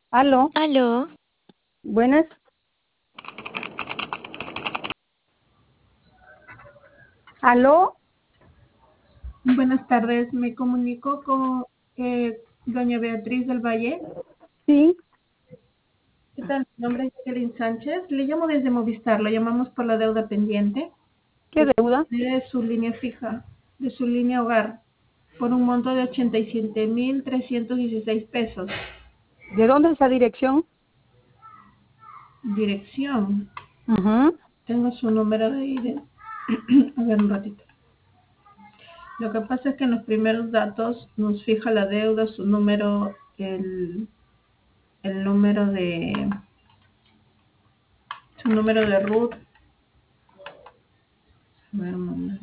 Aló, Aló, buenas. Aló, Buenas tardes, me comunico con doña Beatriz del Valle. sí, ¿Qué tal? Mi nombre es Jacqueline Sánchez. Le llamo desde Movistar, lo llamamos por la deuda pendiente ¿qué deuda? de su línea fija, de su línea hogar, por un monto de 87.316 pesos. ¿De dónde es esa dirección? Dirección, Ujú. tengo su número de ID. A ver un ratito. Lo que pasa es que en los primeros datos nos fija la deuda, su número, el número de su número de RUT. A ver, un momento.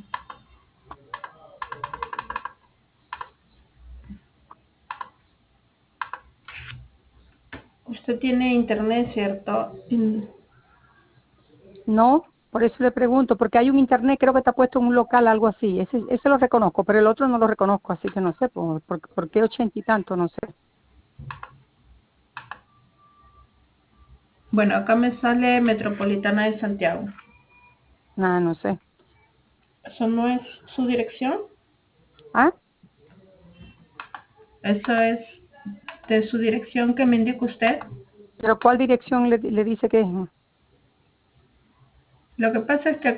Usted tiene internet, ¿cierto? No, por eso le pregunto, porque hay un internet, creo que está puesto en un local, algo así. Ese lo reconozco, pero el otro no lo reconozco, así que no sé, por qué 80 y tanto, no sé. Bueno, acá me sale Metropolitana de Santiago. Nada, no sé. ¿Eso no es su dirección? ¿Ah? ¿Eso es de su dirección que me indica usted? ¿Pero cuál dirección le dice que es? Lo que pasa es que